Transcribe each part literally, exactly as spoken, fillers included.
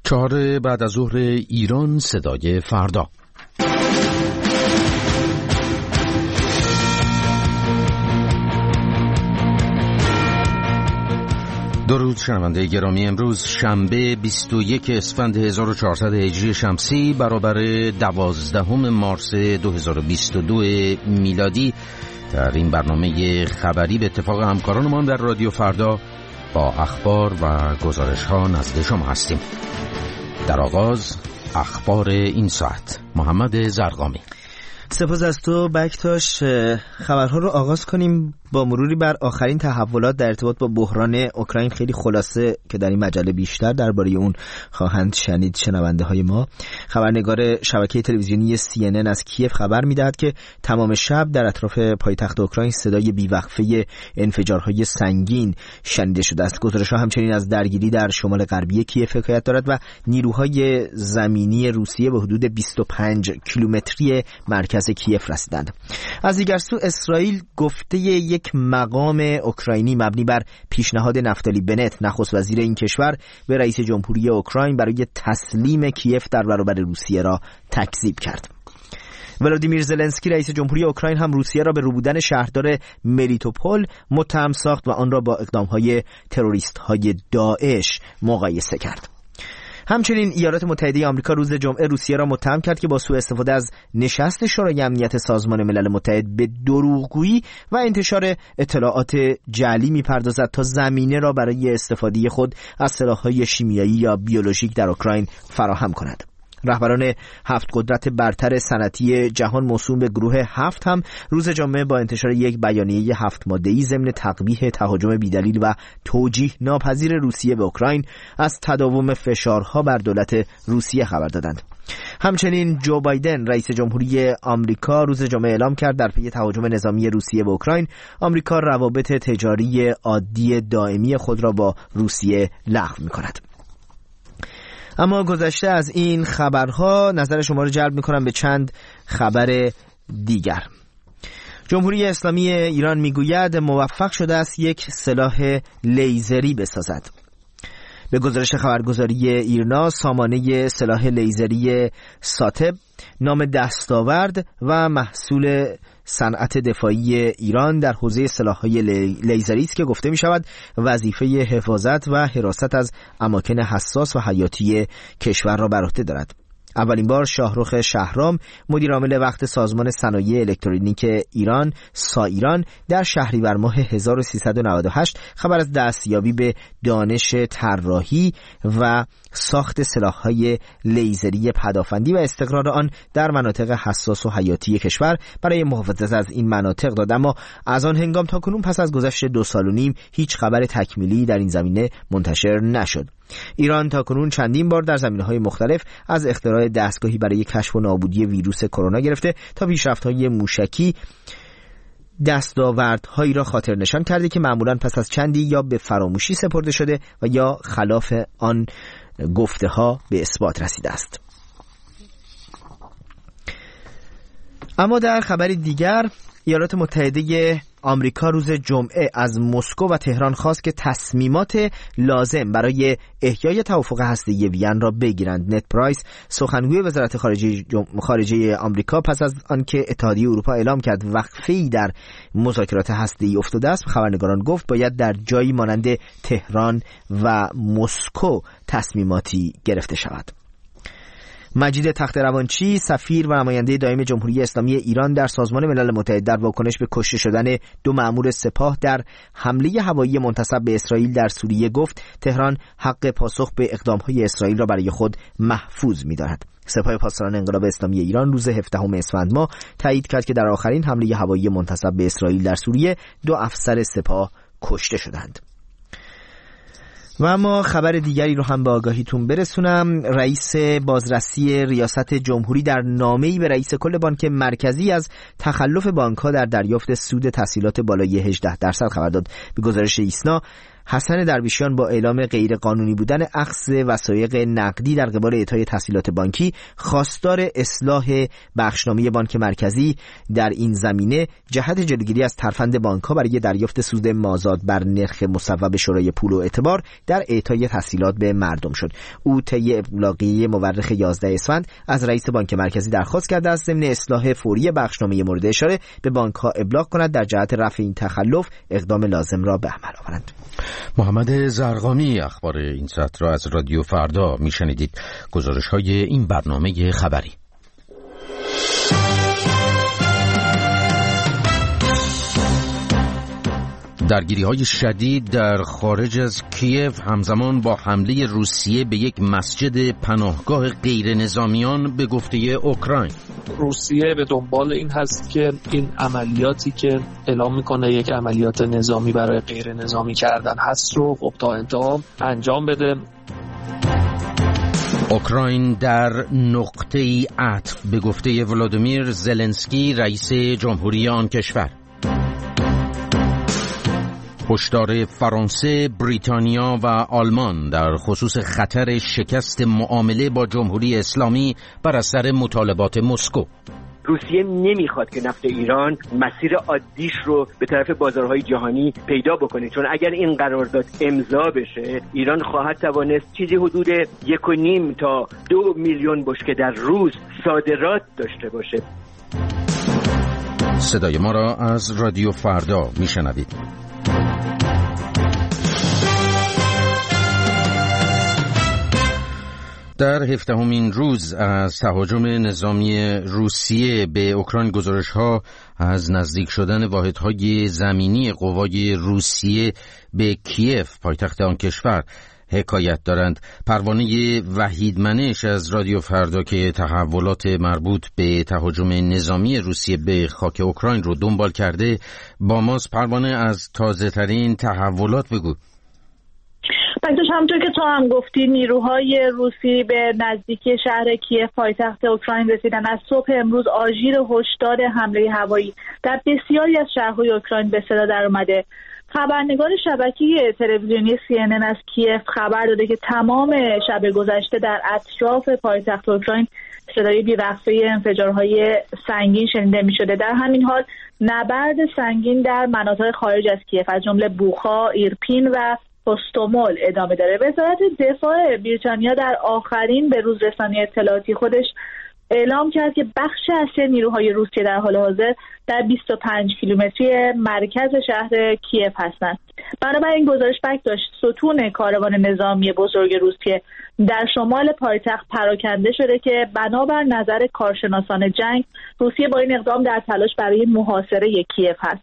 چهار بعد از ظهر ایران، صدای فردا. درود شنونده گرامی. امروز شنبه بیست و یک اسفند هزار و چهارصد هجری شمسی برابر دوازدهم مارس دو هزار و بیست و دو میلادی، در این برنامه خبری به اتفاق همکارانمان در رادیو فردا با اخبار و گزارش ها نزد شما هستیم. در آغاز اخبار این ساعت. محمد زرقامی. سپاس از تو بکتاش. خبرها رو آغاز کنیم با مروری بر آخرین تحولات در ارتباط با بحران اوکراین. خیلی خلاصه که در این مجله بیشتر درباره اون خواهند شنید شنونده های ما. خبرنگار شبکه تلویزیونی سی ان ان از کیف خبر میدهد که تمام شب در اطراف پایتخت اوکراین صدای بیوقفه انفجارهای سنگین شنیده شده است. گزارش‌ها همچنین از درگیری در شمال غربی کیف حکایت دارد و نیروهای زمینی روسیه به حدود بیست و پنج کیلومتری مرکز کیف رسیدند. از دیگر سو اسرائیل گفته یک مقام اوکراینی مبنی بر پیشنهاد نفتالی بنت، نخست وزیر این کشور، به رئیس جمهوری اوکراین برای تسلیم کیف در برابر روسیه را تکذیب کرد. ولادیمیر زلنسکی رئیس جمهوری اوکراین هم روسیه را به ربودن شهردار ملیتوپول متهم ساخت و آن را با اقدام‌های تروریست‌های داعش مقایسه کرد. همچنین ایالات متحده آمریکا روز جمعه روسیه را متهم کرد که با سوء استفاده از نشست شورای امنیت سازمان ملل متحد به دروغگویی و انتشار اطلاعات جعلی می‌پردازد تا زمینه را برای استفاده خود از سلاح‌های شیمیایی یا بیولوژیک در اوکراین فراهم کند. رهبران هفت قدرت برتر صنعتی جهان موسوم به گروه هفت هم روز جمعه با انتشار یک بیانیه هفت ماده‌ای ضمن تقبیح تهاجم بیدلیل و توجیه ناپذیر روسیه به اوکراین از تداوم فشارها بر دولت روسیه خبر دادند. همچنین جو بایدن رئیس جمهوری آمریکا روز جمعه اعلام کرد در پی تهاجم نظامی روسیه به اوکراین، آمریکا روابط تجاری عادی دائمی خود را با روسیه لغو می‌کند. اما گذشته از این خبرها نظر شما رو جلب میکنم به چند خبر دیگر. جمهوری اسلامی ایران میگوید موفق شده است یک سلاح لیزری بسازد. به گزارش خبرگزاری ایرنا، سامانه سلاح لیزری ساتب نام دستاورد و محصول صنعت دفاعی ایران در حوزه سلاح‌های لیزری است که گفته می شود وظیفه حفاظت و حراست از اماکن حساس و حیاتی کشور را بر عهده دارد. اولین بار شاهرخ شهرام، مدیر عامل وقت سازمان صنایع الکترونیک ایران سایران، در شهریور ماه هزار و سیصد و نود و هشت خبر از دستیابی به دانش طراحی و ساخت سلاح‌های لیزری پدافندی و استقرار آن در مناطق حساس و حیاتی کشور برای محافظت از این مناطق داد. اما از آن هنگام تا کنون پس از گذشت دو سال و نیم هیچ خبر تکمیلی در این زمینه منتشر نشد. ایران تا کنون چندین بار در زمینه‌های مختلف از اختراع دستگاهی برای کشف و نابودی ویروس کرونا گرفته تا پیشرفت‌های موشکی دستاوردهایی را خاطر نشان کرده که معمولاً پس از چندی یا به فراموشی سپرده شده و یا خلاف آن گفته ها به اثبات رسیده است. اما در خبر دیگر، ایالات متحده آمریکا روز جمعه از مسکو و تهران خواست که تصمیمات لازم برای احیای توافق هسته‌ای وین را بگیرند. نت پرایس، سخنگوی وزارت خارجه خارجه آمریکا، پس از آنکه اتحادیه اروپا اعلام کرد وقفه‌ای در مذاکرات هسته‌ای افتاده است، خبرنگاران گفت باید در جایی مانند تهران و مسکو تصمیماتی گرفته شود. مجید تخت‌روانچی، سفیر و نماینده دائم جمهوری اسلامی ایران در سازمان ملل متحد، در واکنش به کشته شدن دو مأمور سپاه در حمله هوایی منتسب به اسرائیل در سوریه گفت تهران حق پاسخ به اقدام‌های اسرائیل را برای خود محفوظ می‌دارد. سپاه پاسداران انقلاب اسلامی ایران روز هفدهم اسفند ماه تایید کرد که در آخرین حمله هوایی منتسب به اسرائیل در سوریه دو افسر سپاه کشته شدند. و اما خبر دیگری رو هم به آگاهیتون برسونم. رئیس بازرسی ریاست جمهوری در نامه‌ای به رئیس کل بانک مرکزی از تخلف بانک‌ها در دریافت سود تسهیلات بالای هجده درصد خبر داد. به گزارش ایسنا، حسن درویشیان با اعلام غیر قانونی بودن اخذ وثایق نقدی در قبال اعطای تسهیلات بانکی خواستار اصلاح بخشنامه بانک مرکزی در این زمینه جهت جلوگیری از ترفند بانک‌ها برای دریافت سود مازاد بر نرخ مصوب شورای پول و اعتبار در اعطای تسهیلات به مردم شد. او طی ابلاغیه مورخ یازده اسفند از رئیس بانک مرکزی درخواست کرده است ضمن اصلاح فوری بخشنامه مورد اشاره به بانک‌ها ابلاغ کند در جهت رفع این تخلف اقدام لازم را به عمل آورند. محمد زرقامی اخبار این ساعت را از رادیو فردا میشنیدید. گزارش‌های این برنامه خبری. درگیری‌های شدید در خارج از کیف همزمان با حمله روسیه به یک مسجد پناهگاه غیر نظامیان به گفته اوکراین. روسیه به دنبال این هست که این عملیاتی که اعلام میکنه یک عملیات نظامی برای غیر نظامی کردن هست رو خب تا انتها انجام بده. اوکراین در نقطه‌ای عطف به گفته ولادیمیر زلنسکی رئیس جمهوری آن کشور. هشدار فرانسه، بریتانیا و آلمان در خصوص خطر شکست معامله با جمهوری اسلامی بر اثر مطالبات مسکو. روسیه نمیخواد که نفت ایران مسیر عادیش رو به طرف بازارهای جهانی پیدا بکنه، چون اگر این قرارداد امضا بشه ایران خواهد توانست چیزی حدود یک و نیم تا دو میلیون بشکه در روز صادرات داشته باشه. صدای ما را از رادیو فردا میشنوید. در هفدهمین روز از تهاجم نظامی روسیه به اوکراین گزارش‌ها از نزدیک شدن واحدهای زمینی قوای روسیه به کیف پایتخت آن کشور حکایت دارند. پروانه وحید منش از رادیو فردا که تحولات مربوط به تهاجم نظامی روسیه به خاک اوکراین رو دنبال کرده با ماست. پروانه، از تازه ترین تحولات بگو. بچه‌ش همونطور که تو هم گفتی نیروهای روسی به نزدیکی شهر کیف پایتخت اوکراین رسیدن. از صبح امروز آژیر هشدار حمله هوایی در بسیاری از شهرهای اوکراین به صدا در اومده. خبرنگار شبکه تلویزیونی سی ان ان از کیف خبر داده که تمام شب گذشته در اطراف پایتخت اوکراین صدای بی‌وقفه انفجارهای سنگین شنیده می‌شده. در همین حال نبرد سنگین در مناطق خارج از کیف از جمله بوخا، ایرپین و هوستومل ادامه داره. وزارت دفاع بریتانیا در آخرین به روز رسانی اطلاعاتی خودش اعلام کرد که بخش اصلی نیروهای روسیه در حال حاضر در بیست و پنج کیلومتری مرکز شهر کیف هستند. بنابراین این گزارش بک داشت ستون کاروان نظامی بزرگ روسیه در شمال پایتخت پراکنده شده که بنابر نظر کارشناسان جنگ روسیه با این اقدام در تلاش برای محاصره کیف هست.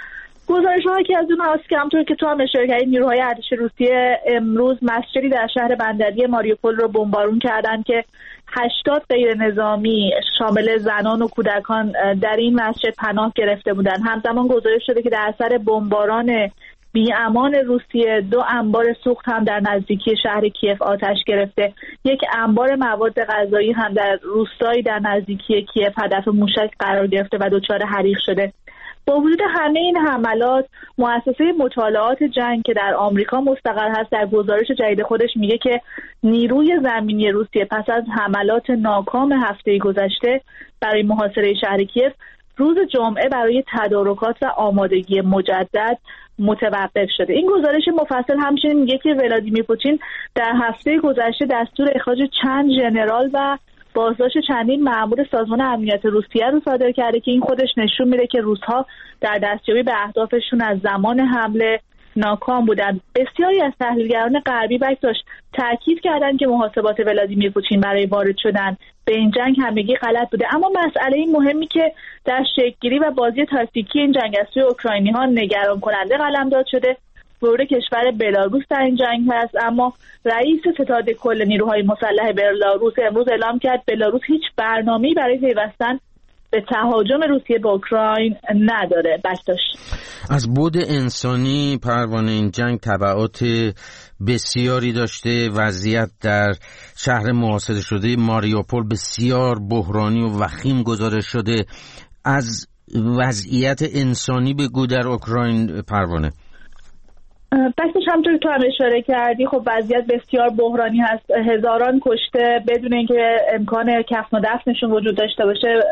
گزارش هایی که از اون هست که همونطور که تو هم اشاره کردی نیروهای ارتش روسیه امروز مسجدی در شهر بندری ماریوپول رو بمبارون کردن که هشتاد غیر نظامی شامل زنان و کودکان در این مسجد پناه گرفته بودند. همزمان گزارش شده که در اثر بمباران بی‌امان روسیه دو انبار سوخت هم در نزدیکی شهر کیف آتش گرفته. یک انبار مواد غذایی هم در روستایی در نزدیکی کیف هدف موشک قرار گرفته و دچار حریق شده. با وجود همه این حملات مؤسسه مطالعات جنگ که در آمریکا مستقر هست در گزارش جدید خودش میگه که نیروی زمینی روسیه پس از حملات ناکام هفته گذشته برای محاصره شهر کیف روز جمعه برای تدارکات و آمادگی مجدد متوقف شده. این گزارش مفصل همچنین میگه که ولادیمیر پوتین در هفته گذشته دستور اخراج چند ژنرال و بازداشت چندین مأمور سازمان امنیت روسیه رو صادر کرده که این خودش نشون میده که روس‌ها در دستیابی به اهدافشون از زمان حمله ناکام بودند. بسیاری از تحلیلگران غربی بکداشت تاکید کردند که محاسبات ولادیمیر پوتین برای وارد شدن به این جنگ همگی غلط بوده، اما مسئله مهمی که در شکل‌گیری و بازی تاکتیکی این جنگ از سوی اوکراینی‌ها نگران کننده قلمداد شده ورود کشور بلاروس در این جنگ هست. اما رئیس ستاد کل نیروهای مسلح بلاروس امروز اعلام کرد بلاروس هیچ برنامه‌ای برای پیوستن به تهاجم روسیه به اوکراین نداره. بکتاش از بعد انسانی پروانه این جنگ تبعات بسیاری داشته. وضعیت در شهر محاصره شده ماریوپول بسیار بحرانی و وخیم گزارش شده. از وضعیت انسانی بگو در اوکراین پروانه. بسیش همونطور تو هم اشاره کردی خب وضعیت بسیار بحرانی هست. هزاران کشته بدون اینکه امکان کفن و دفنشون وجود داشته باشه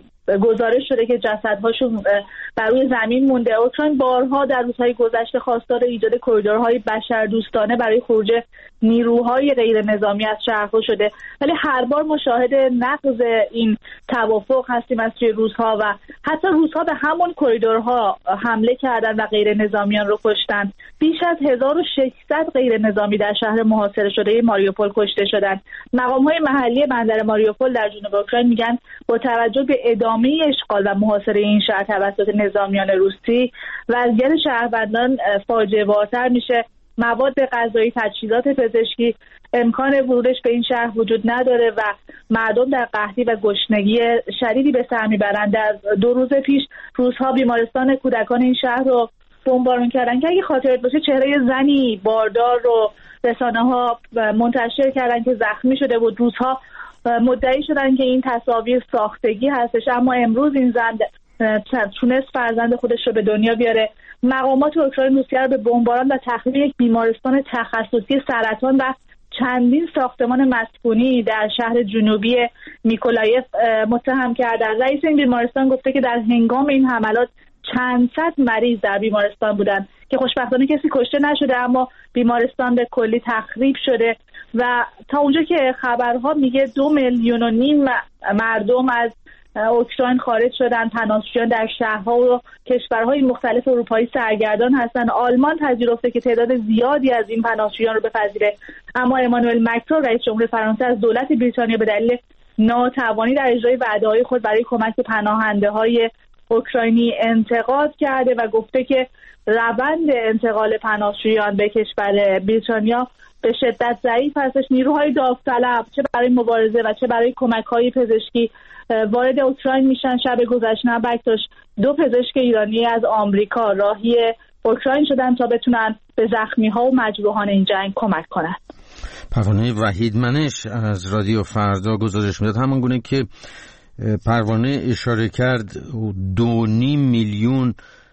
گزارش شده که جسدهاشون بر روی زمین مونده. اوکراین بارها در روزهای گذشته خواستار ایجاد کریدورهای بشردوستانه برای خروج نیروهای غیر نظامی از شهرها شده، ولی هر بار ما شاهد نقض این توافق هستیم از سوی روس‌ها و حتی روس‌ها به همون کریدورها حمله کردن و غیر نظامیان رو کشتن. بیش از هزار و ششصد غیر نظامی در شهر محاصره شده ماریوپول کشته شدند. مقام‌های محلی بندر ماریوپول در جنوب اوکراین میگن با توجه به ادامه اشغال و محاصره این شهر توسط نظامیان روسی وضعیت شهروندان فاجعه بارتر میشه. مواد غذایی، تجهیزات پزشکی، امکان ورودش به این شهر وجود نداره و مردم در قحطی و گشنگی شدیدی به سر میبرند. در دو روز پیش روزها بیمارستان کودکان این شهر رو بمبارون کردن که اگه خاطرت باشه چهره زنی باردار رو رسانه‌ها منتشر کردن که زخمی شده بود. روزها مدعی شدن که این تصاویر ساختگی هستش، اما امروز این زن تونست فرزند خودش رو به دنیا بیاره. مقامات اوکراین روسیه رو به بمباران و تخریب یک بیمارستان تخصصی سرطان و چندین ساختمان مسکونی در شهر جنوبی میکولایف متهم کردند. رئیس این بیمارستان گفته که در هنگام این حملات چند صد مریض در بیمارستان بودند که خوشبختانه کسی کشته نشده، اما بیمارستان به کلی تخریب شده و تا اونجا که خبرها میگه دو میلیون و نیم مردم از اوکراین خارج شدن. پناهجویان در شهرها و کشورهای مختلف اروپایی سرگردان هستند. آلمان پذیرفته که تعداد زیادی از این پناهجویان رو بپذیره، اما امانوئل مکرون رئیس جمهور فرانسه از دولت بریتانیا به دلیل ناتوانی در اجرای وعده‌های خود برای کمک به پناهنده‌های اوکراینی انتقاد کرده و گفته که روند انتقال پناهجویان به کشور بریتانیا به شدت ضعیف هستش. نیروهای داوطلب چه برای مبارزه و چه برای کمک‌های پزشکی وارد اوکراین میشن. شب گذشته بکتاش دو پزشک ایرانی از آمریکا راهی اوکراین شدن تا بتونن به زخمی‌ها و مجروحان این جنگ کمک کنند. پروانه وحید منش از رادیو فردا گزارش میداد، همون گونه که پروانه اشاره کرد دو نیم میلیون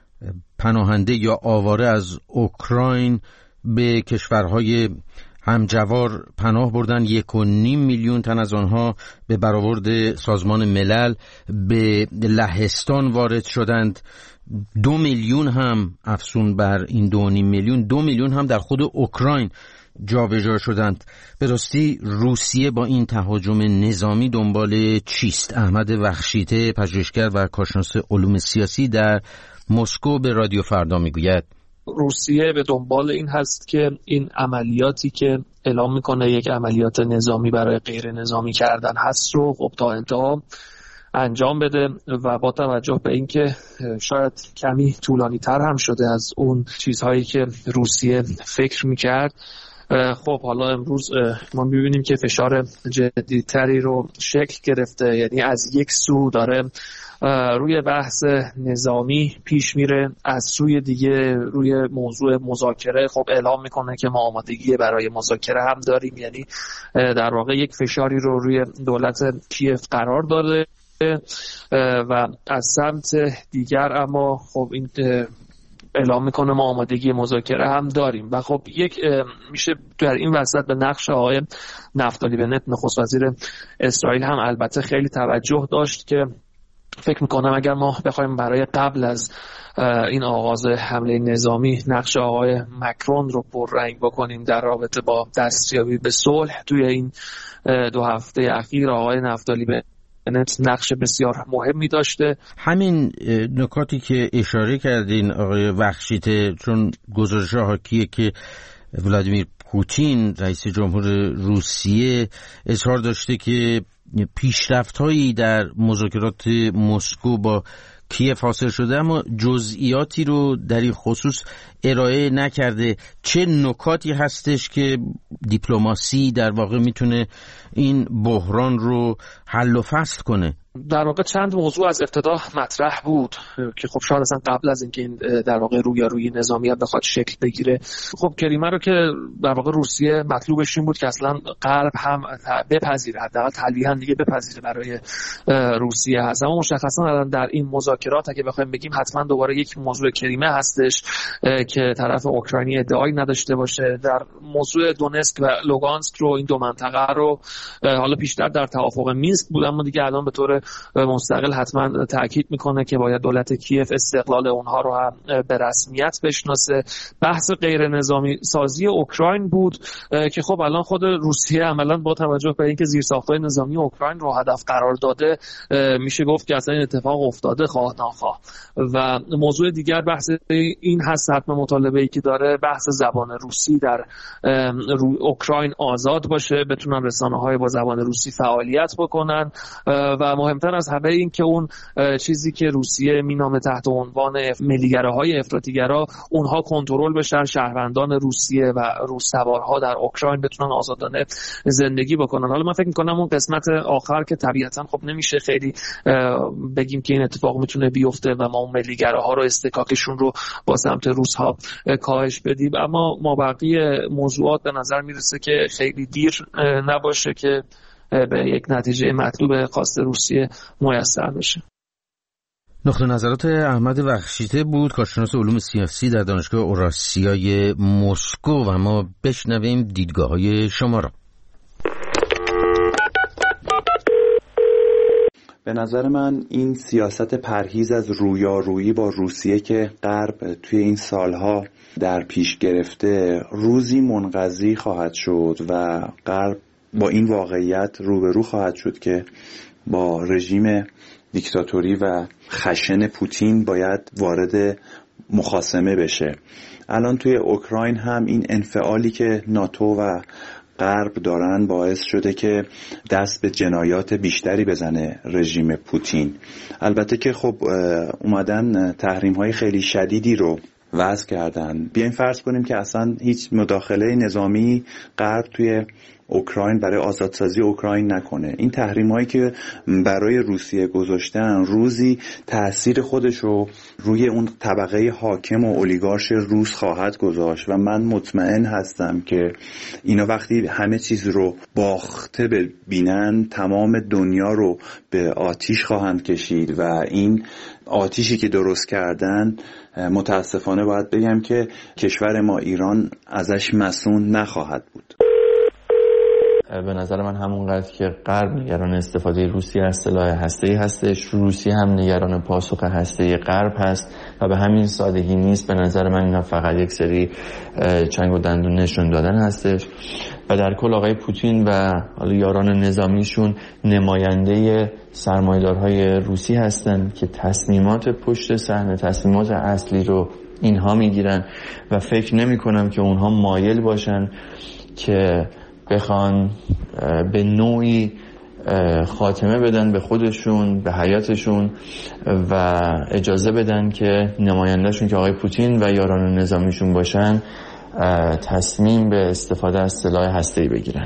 پناهنده یا آواره از اوکراین به کشورهای همجوار پناه بردن. یک و نیم میلیون تن از آنها به برآورد سازمان ملل به لهستان وارد شدند. دو میلیون هم افزون بر این دو نیم میلیون دو میلیون هم در خود اوکراین جابجا شدند. به راستی روسیه با این تهاجم نظامی دنبال چیست؟ احمد وخشیته پژوهشگر و کارشناس علوم سیاسی در مسکو به رادیو فردا میگوید روسیه به دنبال این هست که این عملیاتی که اعلام میکنه یک عملیات نظامی برای غیر نظامی کردن هست رو خب تا انتها انجام بده و با توجه به اینکه شاید کمی طولانی تر هم شده از اون چیزهایی که روسیه فکر میکرد، خب حالا امروز ما میبینیم که فشار جدیدتری رو شکل گرفته. یعنی از یک سو داره روی بحث نظامی پیش میره، از سوی دیگه روی موضوع مذاکره خب اعلام میکنه که ما آمادگی برای مذاکره هم داریم. یعنی در واقع یک فشاری رو روی دولت کیف قرار داده و از سمت دیگر اما خب این اعلام میکنه ما آمادگی مذاکره هم داریم و خب یک میشه در این وسط به نقش آقای نفتالی بنت نخست وزیر اسرائیل هم البته خیلی توجه داشت که فکر میکنم اگر ما بخوایم برای قبل از این آغاز حمله نظامی نقش آقای مکرون رو پررنگ بکنیم در رابطه با دستیابی به صلح توی این دو هفته اخیر آقای نفتالی بنت نقش بسیار مهمی داشته. همین نکاتی که اشاره کردین آقای وخشیته، چون گزارش حاکیه که ولادیمیر پوتین رئیس جمهور روسیه اظهار داشته که پیشرفت‌هایی در مذاکرات مسکو با کیف حاصل شده، اما جزئیاتی رو در این خصوص ارائه نکرده. چه نکاتی هستش که دیپلماسی در واقع میتونه این بحران رو حل و فصل کنه؟ در واقع چند موضوع از ابتدا مطرح بود که خب شاید اصلا قبل از اینکه این در واقع رویارویی نظامی بخواد شکل بگیره، خب کریمه رو که در واقع روسیه مطلوبش این بود که اصلا غرب هم بپذیره، حداقل تلویحا دیگه بپذیره برای روسیه هست. اما مشخصا الان در این مذاکرات اگه بخوایم بگیم حتما دوباره یک موضوع کریمه هستش که طرف اوکراینی ادعایی نداشته باشه. در موضوع دونسک و لوگانسک رو، این دو منطقه رو حالا بیشتر در توافق مینسک بود، اما دیگه الان به طور مستقل حتما تاکید میکنه که باید دولت کیف استقلال اونها رو هم به رسمیت بشناسه. بحث غیر نظامی سازی اوکراین بود که خب الان خود روسیه عملا با توجه به اینکه زیرساخت‌های نظامی اوکراین رو هدف قرار داده، میشه گفت که اصلا این اتفاق افتاده خواه ناخواه. و موضوع دیگر بحث این هست، حتما مطالبه‌ای که داره بحث زبان روسی در اوکراین آزاد باشه، بتونن رسانه‌های با زبان روسی فعالیت بکنن و مهمتر از همه این که اون چیزی که روسیه مینامه تحت عنوان ملیگراهای افراطیگرا اونها کنترل بشن، شهروندان روسیه و روس‌سوارها در اوکراین بتونن آزادانه زندگی بکنن. حالا من فکر می‌کنم اون قسمت آخر که طبیعتاً خب نمیشه خیلی بگیم که این اتفاق میتونه بیفته و ما اون ملیگراها رو استکاکشون رو با سمت روس‌ها کاهش بدیم، اما ما بقیه موضوعات به نظر میرسه که خیلی دیر نباشه که به یک نتیجه مطلوب خواست روسیه میسر بشه. نقطه نظرات احمد وخشیته بود، کارشناس علوم سیاسی در دانشگاه اوراسیای مسکو، و ما بشنویم دیدگاه‌های شما را. به نظر من این سیاست پرهیز از رویارویی با روسیه که غرب توی این سالها در پیش گرفته روزی منقضی خواهد شد و غرب با این واقعیت روبرو خواهد شد که با رژیم دیکتاتوری و خشن پوتین باید وارد مخاصمه بشه. الان توی اوکراین هم این انفعالی که ناتو و غرب دارن باعث شده که دست به جنایات بیشتری بزنه رژیم پوتین. البته که خب اومدن تحریم‌های خیلی شدیدی رو وضع کردن. بیاین فرض کنیم که اصلا هیچ مداخله نظامی غرب توی اوکراین برای آزادسازی اوکراین نکنه. این تحریم‌هایی که برای روسیه گذاشتن روزی تأثیر خودش رو روی اون طبقه حاکم و اولیگارش روس خواهد گذاشت و من مطمئن هستم که اینا وقتی همه چیز رو باخته ببینن تمام دنیا رو به آتیش خواهند کشید و این آتیشی که درست کردن متاسفانه باید بگم که کشور ما ایران ازش مصون نخواهد بود. به نظر من همونقدر که غرب نگران استفاده روسیه از سلاح هسته‌ای هستش، روسیه هم نگران پاسخ هسته‌ای غرب هست و به همین سادگی نیست. به نظر من اینا فقط یک سری چنگ و دندون نشون دادن هستش و در کل آقای پوتین و حالا یاران نظامیشون نماینده سرمایه‌دارهای روسی هستن که تصمیمات پشت صحنه، تصمیمات اصلی رو اینها میگیرن و فکر نمی کنم که اونها مایل باشن که بخوان به نوعی خاتمه بدن به خودشون، به حیاتشون و اجازه بدن که نمایندهشون که آقای پوتین و یاران نظامیشون باشن تصمیم به استفاده از سلاح هسته‌ای بگیرن.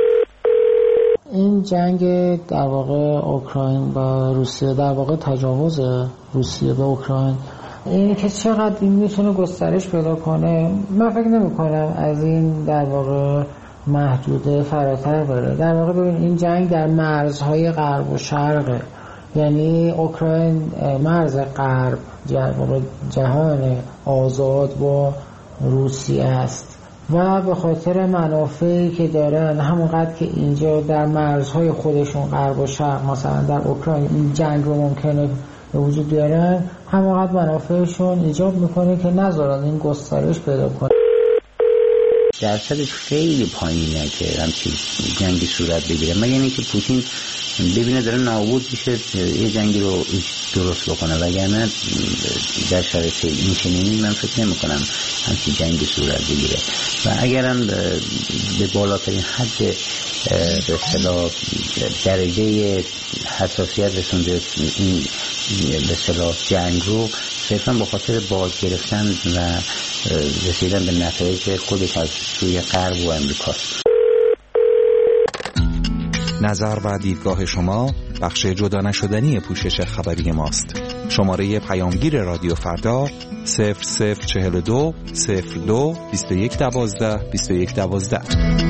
این جنگ در واقع اوکراین با روسیه در واقع تجاوز روسیه به اوکراین، این که چقدر این میتونه گسترش پیدا کنه من فکر نمی کنم از این در واقع محدوده فراتر بره. در واقع ببین این جنگ در مرزهای غرب و شرقه، یعنی اوکراین مرز غرب جهان آزاد با روسیه است و به خاطر منافعی که دارن همونقدر که اینجا در مرزهای خودشون غرب و شرق مثلا در اوکراین این جنگ رو ممکنه به وجود بیارن، همونقدر منافعشون ایجاب میکنه که نذارن این گسترش پیدا کنه. درصدش خیلی پایینه که همچین جنگی صورت بگیره، مگر اینکه پوتین ببینه داره نابود میشه یه جنگی رو درست بکنه، وگرنه در شرایط این چنینی من فکر نمی کنم همچین جنگی صورت بگیره. و اگرم به بالاترین حد به اصطلاح درجه حساسیت رسونده این به اصطلاح جنگ رو صرفا به خاطر باز گرفتن و رسیدن به نتایج خودش از سوی غرب و امریکاست. نظر و دیدگاه شما بخش جدا نشدنی پوشش خبری ماست. شماره پیامگیر رادیو فردا صفر صفر چهل و دو صفر دو بیست و یک دوازده بیست و یک دوازده.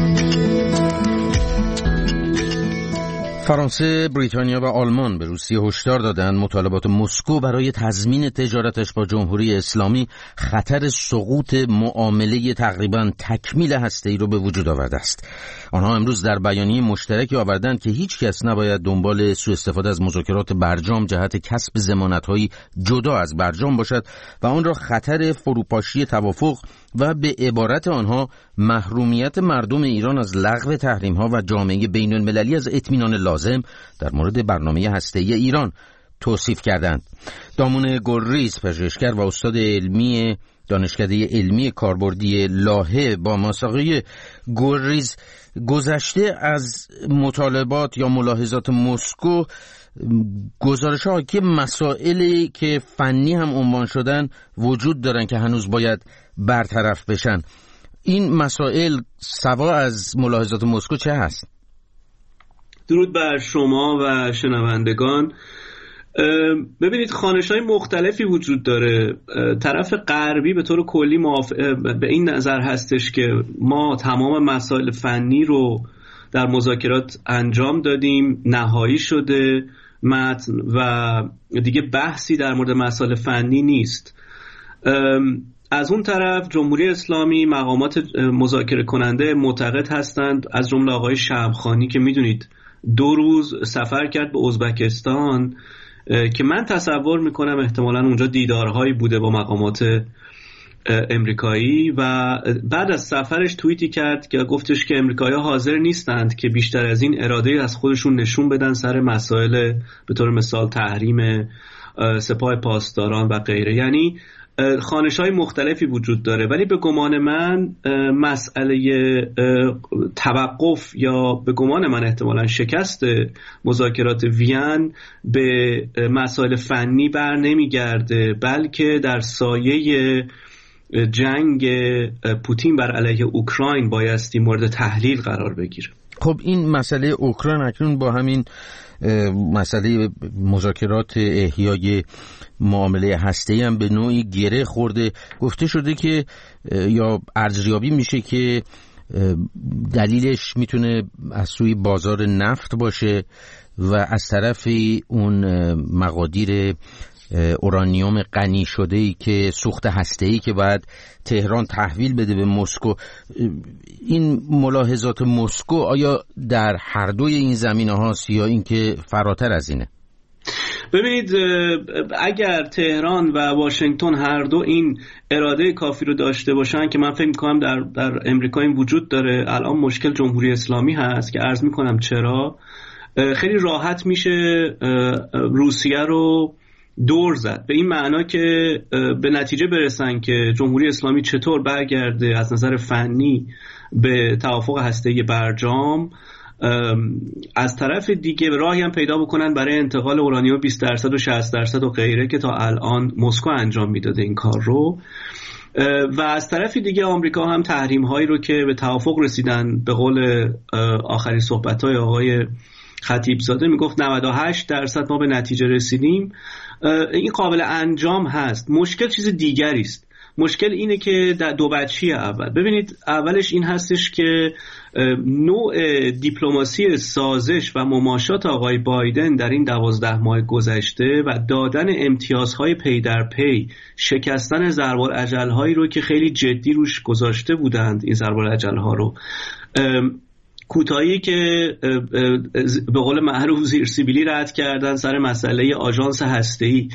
فرانسه، بریتانیا و آلمان به روسیه هشدار دادند مطالبات مسکو برای تضمین تجارتش با جمهوری اسلامی خطر سقوط معامله تقریباً تکمیل هسته‌ای رو به وجود آورده است. آنها امروز در بیانیه مشترکی آوردند که هیچ کس نباید دنبال سوء استفاده از مذاکرات برجام جهت کسب ضمانت‌هایی جدا از برجام باشد و آن را خطر فروپاشی توافق و به عبارت آنها محرومیت مردم ایران از لغو تحریم‌ها و جامعه بین‌المللی از اطمینان لازم در مورد برنامه هسته‌ای ایران توصیف کردند. دامون گلریز، پژوهشگر و استاد علمی دانشکده علمی کاربردی لاهه با ماست. آقای گلریز، گذشته از مطالبات یا ملاحظات مسکو، گزارش‌ها که مسائلی که فنی هم عنوان شدن وجود دارن که هنوز باید برطرف بشن. این مسائل سوا از ملاحظات مسکو چه هست؟ درود بر شما و شنوندگان. ببینید، خوانش‌های مختلفی وجود داره. طرف غربی به طور کلی موافق به این نظر هستش که ما تمام مسائل فنی رو در مذاکرات انجام دادیم، نهایی شده متن و دیگه بحثی در مورد مسائل فنی نیست. از اون طرف جمهوری اسلامی، مقامات مذاکره کننده معتقد هستند، از جمله آقای شمخانی که میدونید دو روز سفر کرد به ازبکستان که من تصور میکنم احتمالاً اونجا دیدارهایی بوده با مقامات امریکایی، و بعد از سفرش توییتی کرد که گفتش که امریکایی‌ها حاضر نیستند که بیشتر از این اراده از خودشون نشون بدن سر مسائل به طور مثال تحریم سپاه پاسداران و غیره. یعنی خوانش‌های مختلفی وجود داره، ولی به گمان من مسئله توقف یا به گمان من احتمالاً شکست مذاکرات وین به مسائل فنی بر نمیگرده، بلکه در سایه جنگ پوتین بر علیه اوکراین بایستی مورد تحلیل قرار بگیره. خب این مسئله اوکراین اکنون با همین مسئله مذاکرات احیای معامله هسته‌ای هم به نوعی گره خورده. گفته شده که یا ارزیابی میشه که دلیلش میتونه از سوی بازار نفت باشه و از طرفی اون مقادیر اورانیوم غنی شده‌ای که سوخت هسته‌ای که باید تهران تحویل بده به مسکو. این ملاحظات مسکو آیا در هر دوی این زمینه‌هاست یا اینکه فراتر از اینه؟ ببینید، اگر تهران و واشنگتن هر دو این اراده کافی رو داشته باشن که من فکر می‌کنم در در امریکا این وجود داره، الان مشکل جمهوری اسلامی هست که عرض می‌کنم چرا، خیلی راحت میشه روسیه رو دور زد، به این معنا که به نتیجه برسن که جمهوری اسلامی چطور برگرده از نظر فنی به توافق هسته‌ای برجام، از طرف دیگه راهی هم پیدا بکنن برای انتقال اورانیوم بیست درصد و شصت درصد و غیره که تا الان مسکو انجام میداده این کار رو، و از طرف دیگه آمریکا هم تحریم هایی رو که به توافق رسیدن، به قول آخرین صحبت های آقای خطیب زاده میگفت نود و هشت درصد ما به نتیجه رسیدیم، این قابل انجام هست. مشکل چیز دیگری است. مشکل اینه که در دو بچی اول، ببینید، اولش این هستش که نوع دیپلماسی سازش و مماشات آقای بایدن در این دوازده ماه گذشته و دادن امتیازهای پی در پی، شکستن ضربالاجل‌هایی رو که خیلی جدی روش گذاشته بودند، این ضربالاجل‌ها رو، کوتاهی که به قول معروف زیر سیبیلی رد کردن سر مسئله آژانس هسته‌ای،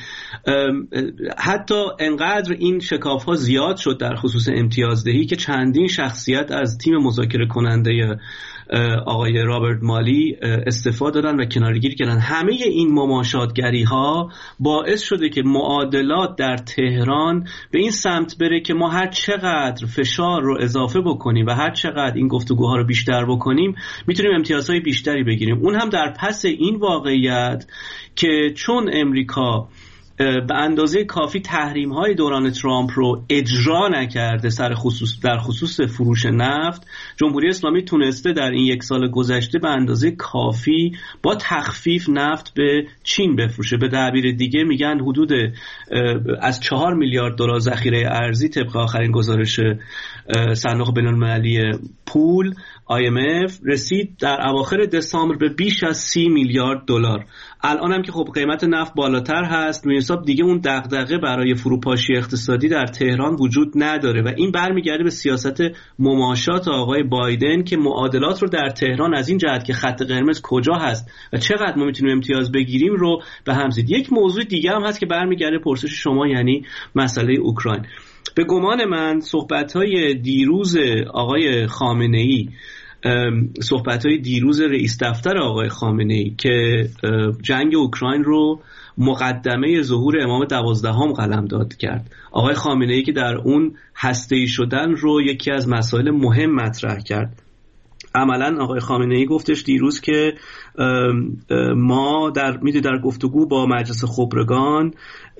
حتی انقدر این شکاف‌ها زیاد شد در خصوص امتیازدهی که چندین شخصیت از تیم مذاکره کننده آقای رابرت مالی استفاده دادن و کنارگیری کردن. همه این مماشاتگری ها باعث شده که معادلات در تهران به این سمت بره که ما هر چقدر فشار رو اضافه بکنیم و هر چقدر این گفتگوها رو بیشتر بکنیم میتونیم امتیازهای بیشتری بگیریم. اون هم در پس این واقعیت که چون امریکا به اندازه کافی تحریم‌های دوران ترامپ رو اجرا نکرده سر خصوص در خصوص فروش نفت، جمهوری اسلامی تونسته در این یک سال گذشته به اندازه کافی با تخفیف نفت به چین بفروشه. به تعبیر دیگه میگن حدود از چهار میلیارد دلار ذخیره ارزی طبق آخرین گزارش صندوق بین‌المللی پول آی ام اف رسید در اواخر دسامبر به بیش از سی میلیارد دلار. الان هم که خب قیمت نفت بالاتر هست، روی حساب دیگه اون دغدغه برای فروپاشی اقتصادی در تهران وجود نداره و این برمیگرده به سیاست مماشات آقای بایدن که معادلات رو در تهران از این جهت که خط قرمز کجا هست و چقدر ما میتونیم امتیاز بگیریم رو به هم زد. یک موضوع دیگه هم هست که برمیگرده پرسش شما، یعنی مسئله اوکراین. به گمان من صحبت‌های دیروز آقای خامنه‌ای صحبت‌های دیروز رئیس دفتر آقای خامنه‌ای که جنگ اوکراین رو مقدمه ظهور امام دوازدهم قلمداد کرد، آقای خامنه‌ای که در اون هسته‌ای شدن رو یکی از مسائل مهم مطرح کرد. عملاً آقای خامنه‌ای گفتش دیروز که ما در میدونی در گفتگو با مجلس خبرگان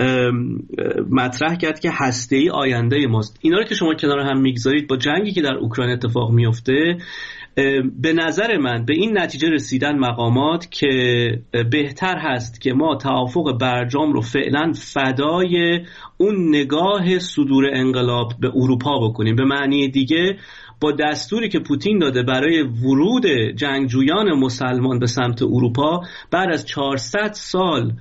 مطرح کرد که هسته‌ای آینده ماست. اینا رو که شما کنار هم میگذارید با جنگی که در اوکراین اتفاق میفته، به نظر من به این نتیجه رسیدن مقامات که بهتر هست که ما توافق برجام رو فعلا فدای اون نگاه صدور انقلاب به اروپا بکنیم. به معنی دیگه با دستوری که پوتین داده برای ورود جنگجویان مسلمان به سمت اروپا، بعد از چهارصد سال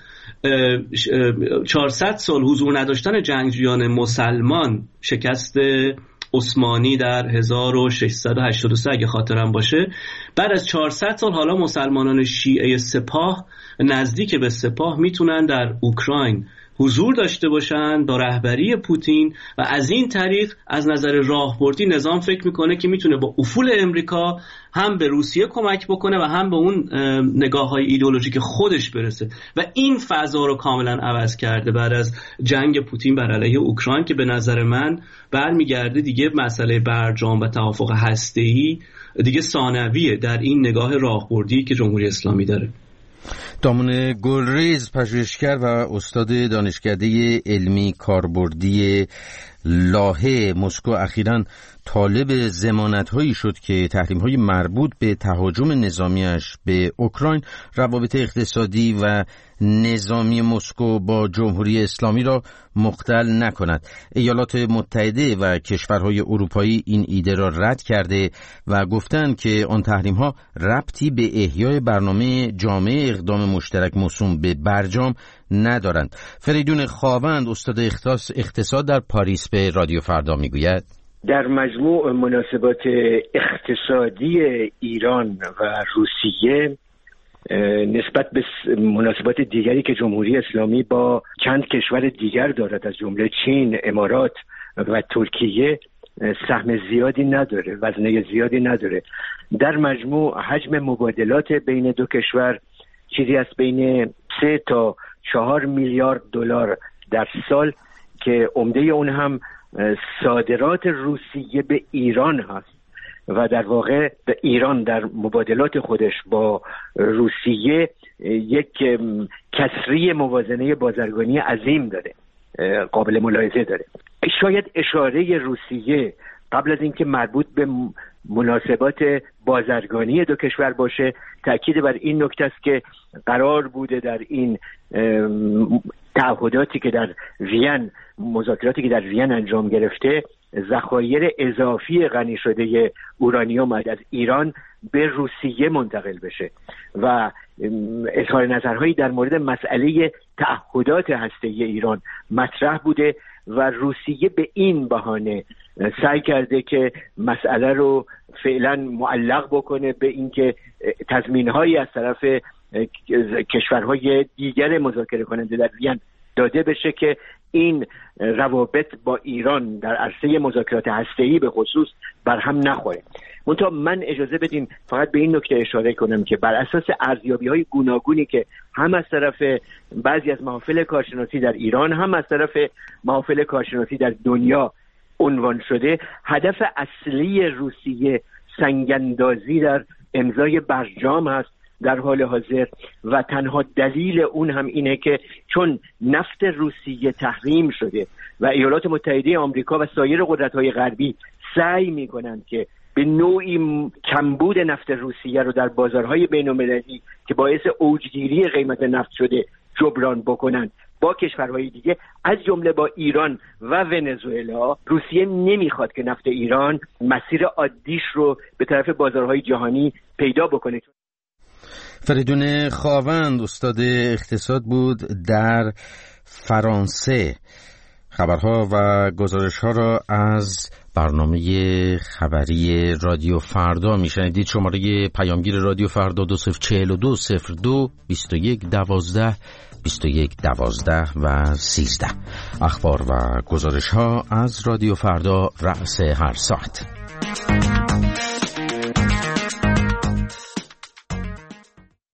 چهارصد سال حضور نداشتن جنگجویان مسلمان، شکست عثمانی در هزار و ششصد و هشتاد و سه اگه خاطرم باشه، بعد از چهارصد سال حالا مسلمانان شیعه سپاه نزدیک به سپاه میتونن در اوکراین حضور داشته باشن با رهبری پوتین و از این طریق از نظر راهبردی نظام فکر میکنه که میتونه با افول امریکا هم به روسیه کمک بکنه و هم به اون نگاه‌های ایدئولوژیک خودش برسه و این فضا رو کاملا عوض کرده بعد از جنگ پوتین بر علیه اوکراین که به نظر من برمیگرده دیگه مسئله برجام و توافق هسته‌ای دیگه ثانویه در این نگاه راهبردی که جمهوری اسلامی داره. دامون گلریز، پژوهشگر و استاد دانشکده علمی کاربردی لاهه مسکو، اخیراً طالب ضمانت‌هایی شد که تحریم‌های مربوط به تهاجم نظامیش به اوکراین روابط اقتصادی و نظامی مسکو با جمهوری اسلامی را مختل نکند. ایالات متحده و کشورهای اروپایی این ایده را رد کرده و گفتند که آن تحریم‌ها ربطی به احیای برنامه جامع اقدام مشترک موسوم به برجام ندارند. فریدون خاوند، استاد اقتصاد در پاریس، به رادیو فردا میگوید در مجموع مناسبات اقتصادی ایران و روسیه نسبت به مناسبات دیگری که جمهوری اسلامی با چند کشور دیگر دارد از جمله چین، امارات و ترکیه سهم زیادی نداره، وزنه زیادی نداره. در مجموع حجم مبادلات بین دو کشور چیزی از بین سه تا چهار میلیارد دلار در سال که عمده اون هم صادرات روسیه به ایران هست و در واقع ایران در مبادلات خودش با روسیه یک کسری موازنه بازرگانی عظیم داره، قابل ملاحظه داره. شاید اشاره روسیه قبل از اینکه مربوط به مناسبات بازرگانی دو کشور باشه تأکید بر این نکته است که قرار بوده در این تعهداتی که در وین، مذاکراتی که در وین انجام گرفته، ذخایر اضافی غنی شده اورانیوم از ایران به روسیه منتقل بشه و اظهار نظرهایی در مورد مسئله تعهدات هسته‌ای ایران مطرح بوده و روسیه به این بهانه سعی کرده که مسئله رو فعلا معلق بکنه به اینکه تضمین‌هایی از طرف کشورهای دیگر مذاکره کننده در وین داده بشه که این روابط با ایران در عرصه مذاکرات هسته‌ای به خصوص بر هم نخوره. منتها من اجازه بدین فقط به این نکته اشاره کنم که بر اساس ارزیابی‌های گوناگونی که هم از طرف بعضی از محافل کارشناسی در ایران هم از طرف محافل کارشناسی در دنیا عنوان شده، هدف اصلی روسیه سنگ‌اندازی در امضای برجام هست در حال حاضر و تنها دلیل اون هم اینه که چون نفت روسیه تحریم شده و ایالات متحده آمریکا و سایر قدرت‌های غربی سعی می‌کنند که به نوعی کمبود نفت روسیه رو در بازارهای بین‌المللی که باعث اوجگیری قیمت نفت شده جبران بکنن با کشورهای دیگه از جمله با ایران و ونزوئلا، روسیه نمیخواد که نفت ایران مسیر عادیش رو به طرف بازارهای جهانی پیدا بکنه. فریدون خاوند استاد اقتصاد بود در فرانسه. خبرها و گزارش‌ها را از برنامه خبری رادیو فردا میشنیدید. شماره پیامگیر رادیو فردا دو صفر چهل و دو صفر دو بیست و یک دوازده بیست و یک دوازده و سیزده. اخبار و گزارش‌ها از رادیو فردا رأس هر ساعت.